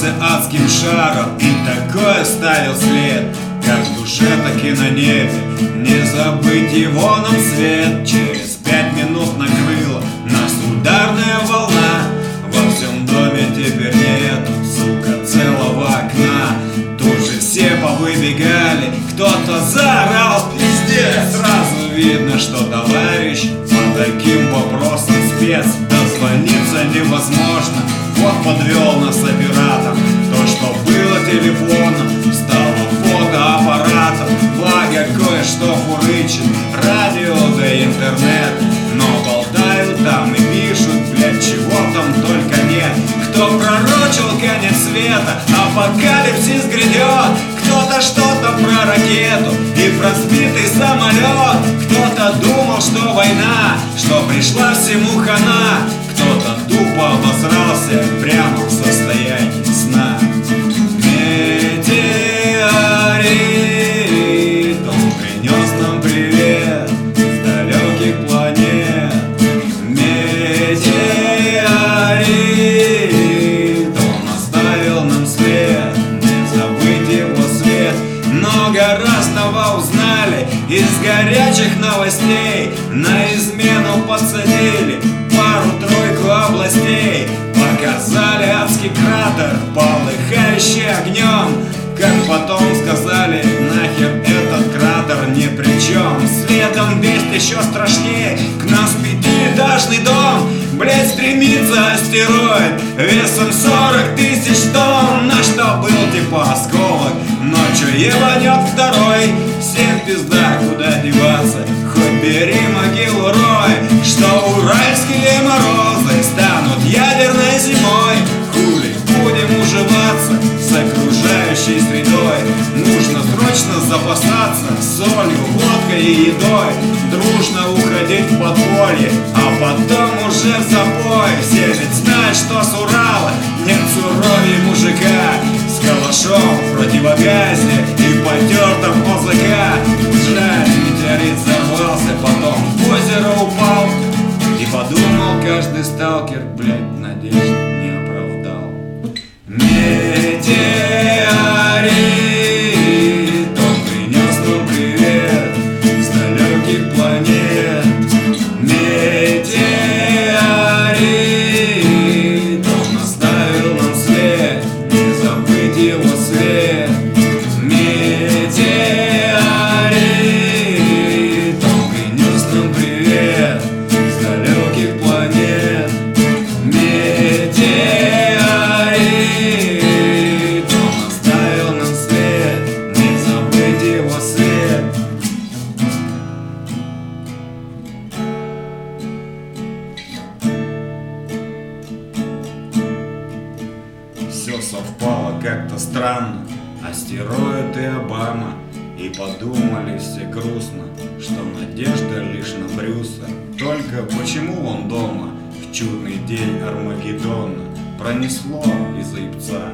взорвался адским шаром и такой оставил след, как в душе, так и на небе. Не забыть его нам свет. Через 5 минут накрыла нас ударная волна. Во всем доме теперь нету, сука, целого окна. Тут же все повыбегали, кто-то заорал пиздец. Сразу видно, что товарищ по таким вопросам спец. Дозвониться невозможно, вот подвел нас оператор. То, что было телефоном, стало фотоаппаратом. Благо кое-что фурычит, радио да интернет. Но болтают там и пишут, блядь, чего там только нет. Кто пророчил конец света, апокалипсис грядет. Кто-то что-то про ракету и про сбитый самолет. Кто-то думал, что война, что пришла всему хана. Кто-то тупо обосрался прямо в состоянии сна. Метеорит, он принес нам привет с далеких планет. Метеорит, он оставил нам след, не забыть его свет. Много разного узнали из горячих новостей. На измену подсадили пару-тройку областей. Показали адский кратер, полыхающий огнем. Как потом сказали, нахер этот кратер ни при чем. Следом весть еще страшнее, к нам в 5-этажный дом. Блять, стремится астероид весом 40 000 тонн. На что был типа осколок, ночью ебанет второй. Всем пизда, куда деваться, хоть бери могилу рой. Что уральские морозы станут ядерной зимой. Хули будем уживаться с окружающей средой. Нужно срочно запасаться солью, водкой и едой. Дружно уходить в подполье, а потом уже в запой. Все ведь знают, что с Урала нет суровей мужика. С калашом в противогазе и потертом ОЗК. Жаль, метеорит взорвался, потом в озеро упал. И подумал каждый сталкер, блядь, надежд не оправдал. Метеорит, он принес нам привет с далеких планет. Метеорит, он оставил нам след, не забыть его свет. Метеорит, он принес нам привет с далеких планет. Метеорит, он оставил нам след, не забыть его свет. Все совпало как-то странно, астероид и Обама. И подумали все грустно, что надежда лишь на Брюса. Только почему он дома в чудный день Армагеддона? Пронесло из-за ебца